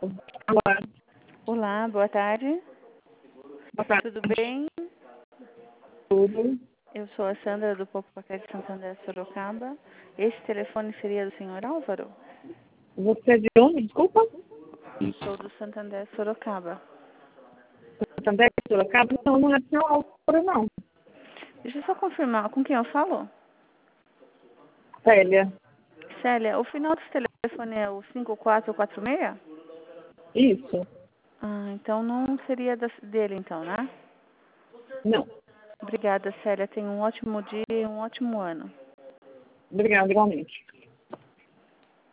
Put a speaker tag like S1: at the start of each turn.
S1: Olá,
S2: Olá, boa tarde.
S1: boa tarde.
S2: Tudo bem?
S1: Tudo.
S2: Eu sou a Sandra do Povo Paquete de Santander, Sorocaba. Esse telefone seria do senhor Álvaro?
S1: Você é de onde? Desculpa?
S2: Sou do Santander, Sorocaba.
S1: Santander, Sorocaba? Não é do seu Álvaro, não.
S2: Deixa eu só confirmar, com quem eu falo?
S1: Célia.
S2: Célia, o final desse telefone é o 5446?
S1: Isso.
S2: Ah, então não seria dele então, né?
S1: Não.
S2: Obrigada, Célia. Tenha um ótimo dia e um ótimo ano.
S1: Obrigada, igualmente.